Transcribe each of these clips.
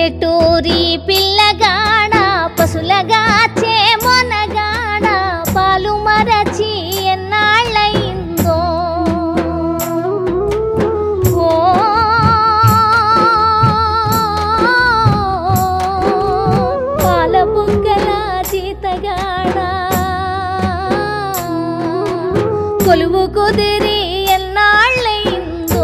పల్లెటూరి పిల్లగాడ పశులగా చేమొనగాడ పాలు మరచి ఎన్నాళ్ళయిందో పాల బుగ్గల జీతగాడ కొలువు కుదిరి ఎన్నాళ్ళయిందో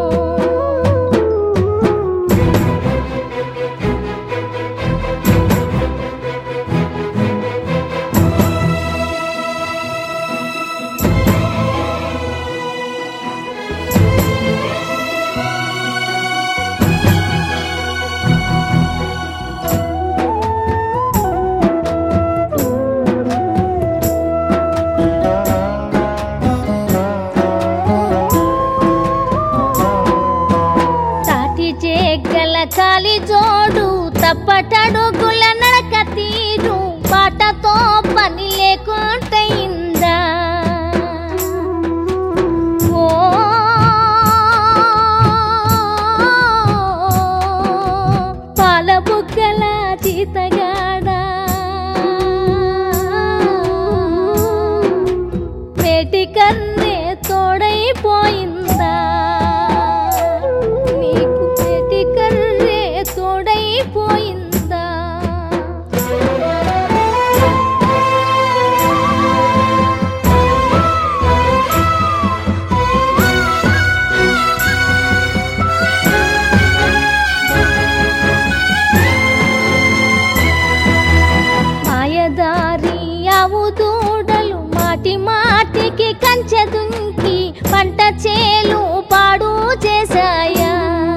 కాలి జోడు తప్పటడుగుల నడక తీరు పాటతో పని లేకుంటయిందా పాల బుగ్గల జీతగాడ మేటి కన్నే తోడైపోయిందా తోడైపోయిందా మాయదారి ఆవు దూడలు మాటి మాటికి కంచె దుంకి పంట చేలు పాడు చేశాయా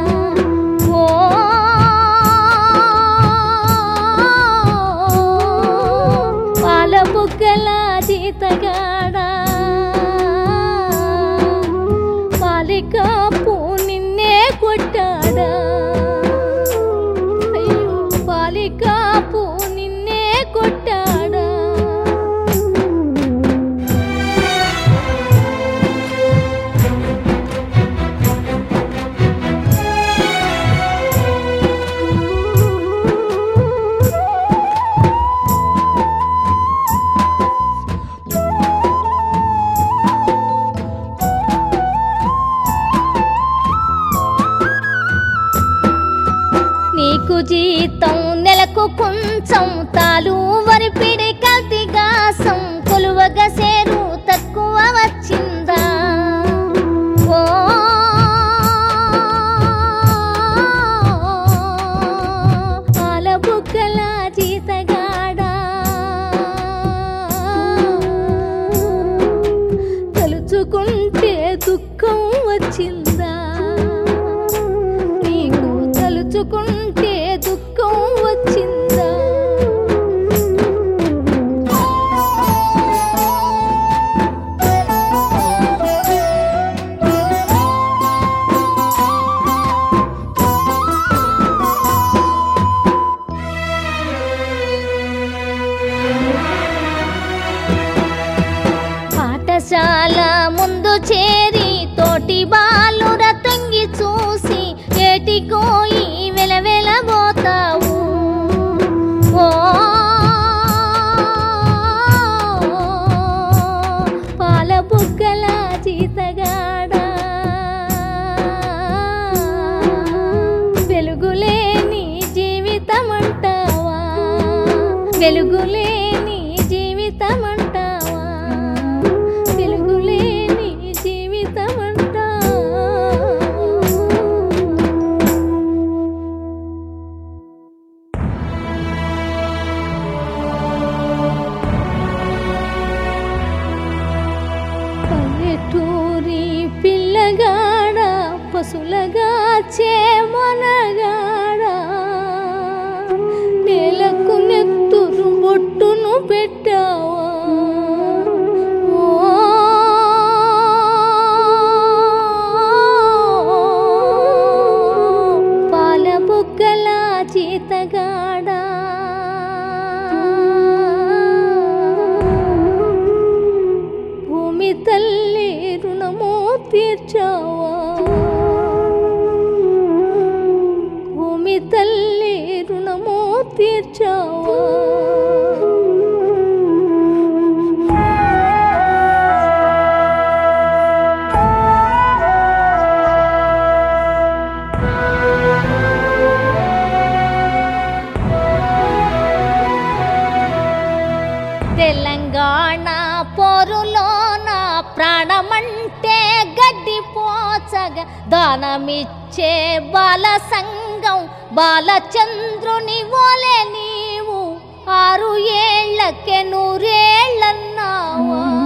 బుగ్గల జీతగాడ పాలికాపు నిన్నే కొట్టాడా అయ్యో పాలికాపు నిన్నే కొట్టాడా నీకు జీతం నెలకు కొంచెం తాలు వరిపిడి కల్తీగాసం కొలువగా సేరు తక్కువ వచ్చిందా పాల బుగ్గల జీతగాడ తలుచుకుంటే దుఃఖం వచ్చిందా తలుచుకుంటే దుఃఖం వచ్చిందా పాఠశాల ముందు చేరి తోటి బాలుర తంగి చూసి ఏటికోయి వెలవెలబోతావు పాల బుగ్గల జీతగాడ వెలుగులేని జీవితమంటావా వెలుగులేని జీవితమంటావా వెలుగులేని జీవితమంటావా పల్లెటూరి పిల్లగాడ పశులగా చేమొనగాడ నేలకు నెత్తురు బొట్టును పెట్టావా పాల బుగ్గల జీతగాడ భూమి తల్లి రుణము తీర్చావా భూమి తల్లి దానమిచ్చే బాల సంఘం బాలచంద్రుని వలె నీవు 6 ఏళ్లకే 100 ఏళ్ళన్నావా